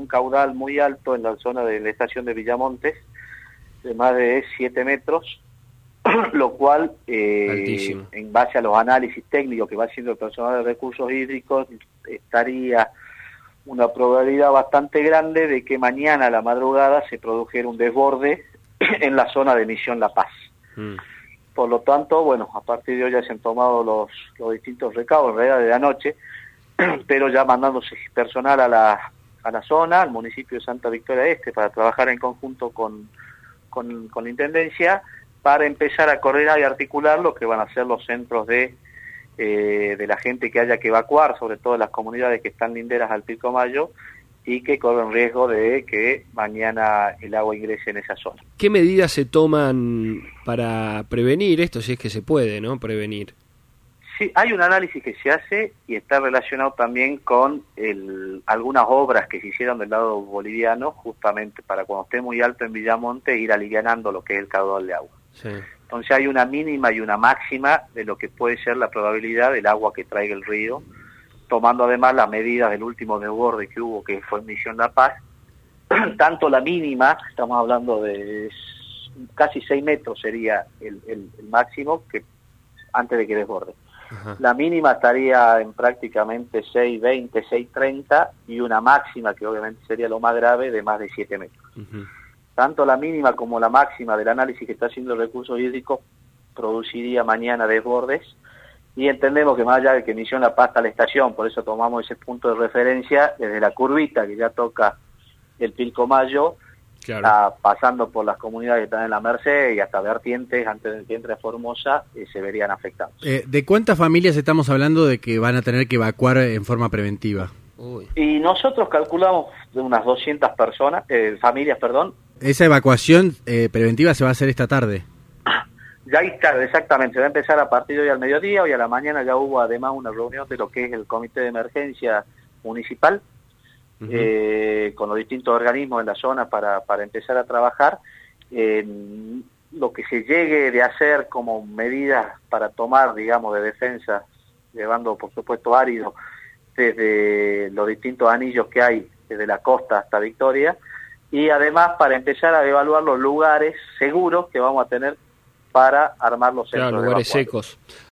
un caudal muy alto en la zona de la estación de Villamontes, de más de 7 metros, lo cual, en base a los análisis técnicos que va haciendo el personal de recursos hídricos, estaría una probabilidad bastante grande de que mañana a la madrugada se produjera un desborde en la zona de Misión La Paz. Por lo tanto, bueno, a partir de hoy ya se han tomado los distintos recaudos, en realidad de la noche, pero ya mandándose personal a la zona, al municipio de Santa Victoria Este, para trabajar en conjunto con la Intendencia, para empezar a coordinar y articular lo que van a ser los centros de la gente que haya que evacuar, sobre todo las comunidades que están linderas al Pilcomayo y que corren riesgo de que mañana el agua ingrese en esa zona. ¿Qué medidas se toman para prevenir esto, si es que se puede, ¿no? Prevenir. Sí, hay un análisis que se hace y está relacionado también con algunas obras que se hicieron del lado boliviano, justamente para cuando esté muy alto en Villamonte ir alivianando lo que es el caudal de agua. Sí. Entonces hay una mínima y una máxima de lo que puede ser la probabilidad del agua que traiga el río, tomando además las medidas del último desborde que hubo, que fue en Misión La Paz. Tanto la mínima, estamos hablando de casi 6 metros sería el máximo que antes de que desborde. Ajá. La mínima estaría en prácticamente 6.20, 6.30 y una máxima, que obviamente sería lo más grave, de más de 7 metros. Uh-huh. Tanto la mínima como la máxima del análisis que está haciendo el recursos hídricos produciría mañana desbordes, y entendemos que más allá de que Misión La Paz está a la estación, por eso tomamos ese punto de referencia desde la curvita que ya toca el Pilcomayo, claro, pasando por las comunidades que están en la Merced y hasta Vertientes, antes de que entre a Formosa, se verían afectados. ¿De cuántas familias estamos hablando de que van a tener que evacuar en forma preventiva? Uy. Y nosotros calculamos de unas 200 familias. ¿Esa evacuación preventiva se va a hacer esta tarde? Ya está, exactamente, va a empezar a partir de hoy al mediodía. Hoy a la mañana ya hubo además una reunión de lo que es el Comité de Emergencia Municipal, uh-huh, con los distintos organismos en la zona para empezar a trabajar. Lo que se llegue de hacer como medidas para tomar, digamos, de defensa, llevando por supuesto árido desde los distintos anillos que hay, desde la costa hasta Victoria, y además para empezar a evaluar los lugares seguros que vamos a tener para armar los centros, claro, lugares secos.